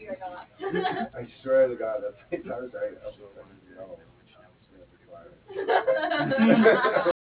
I swear to God, that's I was right. I was no.